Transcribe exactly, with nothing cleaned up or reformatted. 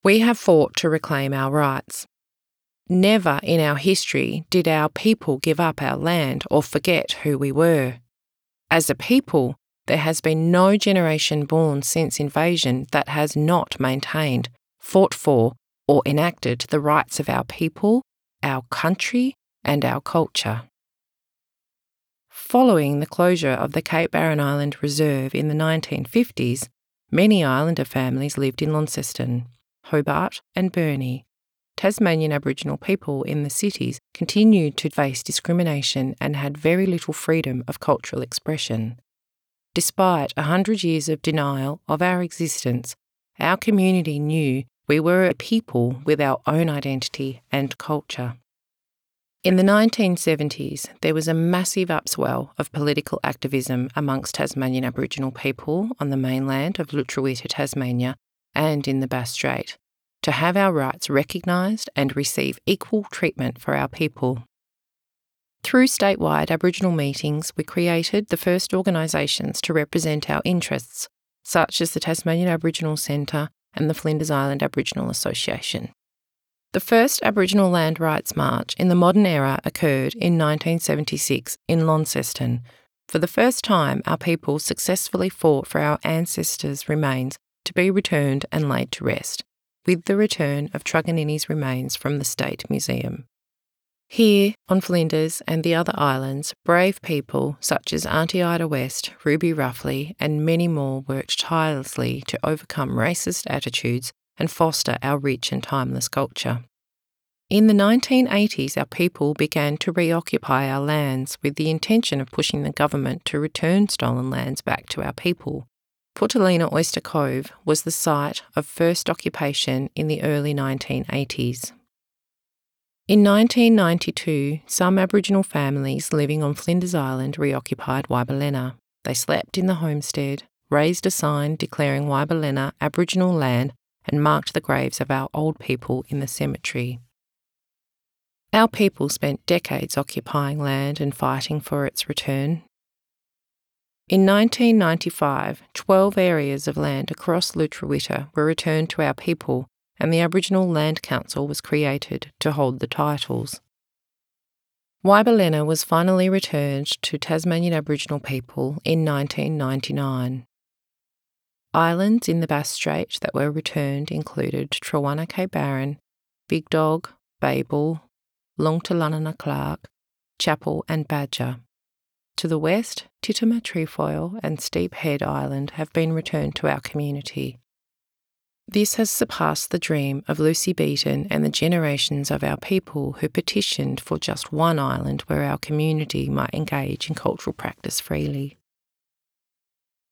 We have fought to reclaim our rights. Never in our history did our people give up our land or forget who we were. As a people, there has been no generation born since invasion that has not maintained, fought for, or enacted the rights of our people, our country, and our culture. Following the closure of the Cape Barren Island Reserve in the nineteen fifties, many Islander families lived in Launceston, Hobart and Burnie. Tasmanian Aboriginal people in the cities continued to face discrimination and had very little freedom of cultural expression. Despite a hundred years of denial of our existence, our community knew we were a people with our own identity and culture. In the nineteen seventies, there was a massive upswell of political activism amongst Tasmanian Aboriginal people on the mainland of Lutruwita, Tasmania, and in the Bass Strait, to have our rights recognised and receive equal treatment for our people. Through statewide Aboriginal meetings, we created the first organisations to represent our interests, such as the Tasmanian Aboriginal Centre and the Flinders Island Aboriginal Association. The first Aboriginal Land Rights March in the modern era occurred in nineteen seventy-six in Launceston. For the first time, our people successfully fought for our ancestors' remains to be returned and laid to rest, with the return of Truganini's remains from the State Museum. Here, on Flinders and the other islands, brave people such as Auntie Ida West, Ruby Ruffley, and many more worked tirelessly to overcome racist attitudes and foster our rich and timeless culture. In the nineteen eighties, our people began to reoccupy our lands with the intention of pushing the government to return stolen lands back to our people. Putalina Oyster Cove was the site of first occupation in the early nineteen eighties. In nineteen ninety-two, some Aboriginal families living on Flinders Island reoccupied Wyberlena. They slept in the homestead, raised a sign declaring Wyberlena Aboriginal land, and marked the graves of our old people in the cemetery. Our people spent decades occupying land and fighting for its return. In nineteen ninety-five, twelve areas of land across Lutruwita were returned to our people, and the Aboriginal Land Council was created to hold the titles. Wyberlena was finally returned to Tasmanian Aboriginal people in nineteen ninety-nine. Islands in the Bass Strait that were returned included Trawana Cape Barren, Big Dog, Babel, Longtalunna Clark, Chapel and Badger. To the west, Titima Trefoil and Steep Head Island have been returned to our community. This has surpassed the dream of Lucy Beaton and the generations of our people who petitioned for just one island where our community might engage in cultural practice freely.